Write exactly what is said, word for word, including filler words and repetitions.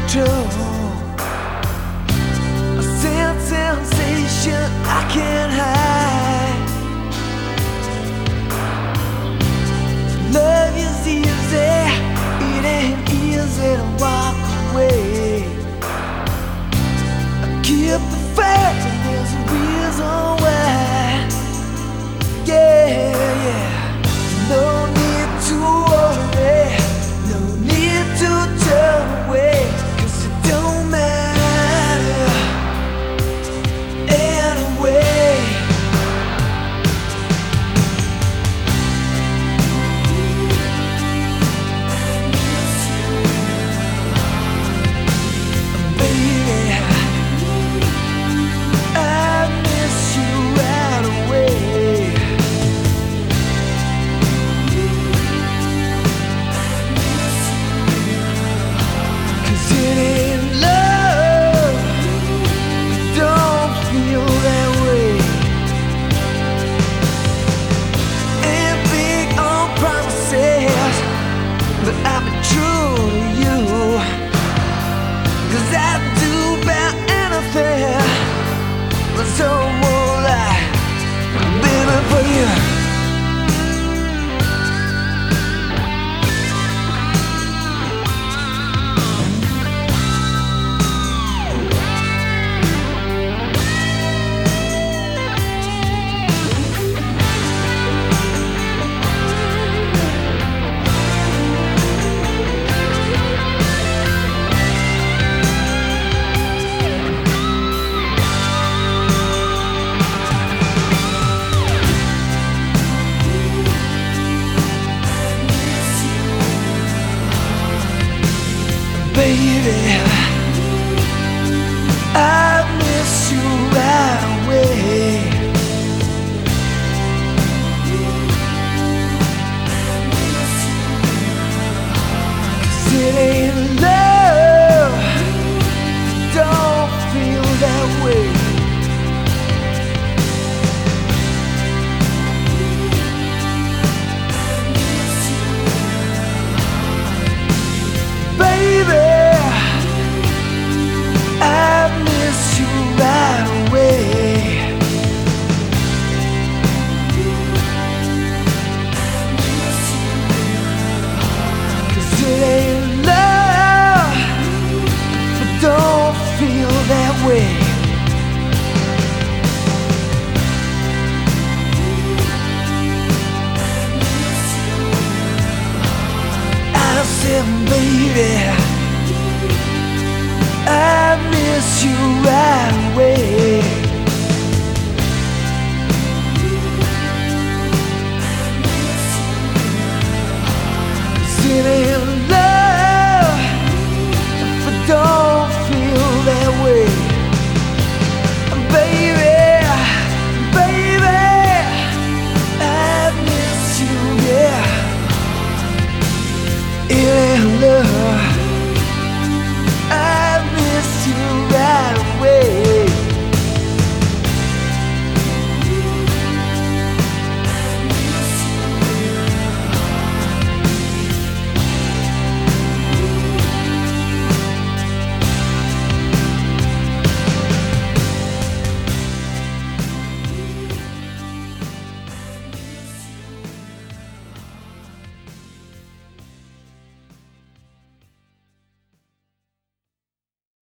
control. A sense sensation I can't hide. Love is easy, it ain't easy to walk away. I keep the faith and there's a reason why. Yeah, yeah. No need to worry, no need to turn away, 'cause it don't matter anyway. Baby, I miss you right away. 'Cause it ain't love, don't feel that way. Ain't big on promises, but I've been true to you. 'Cause I'd do about anything, but so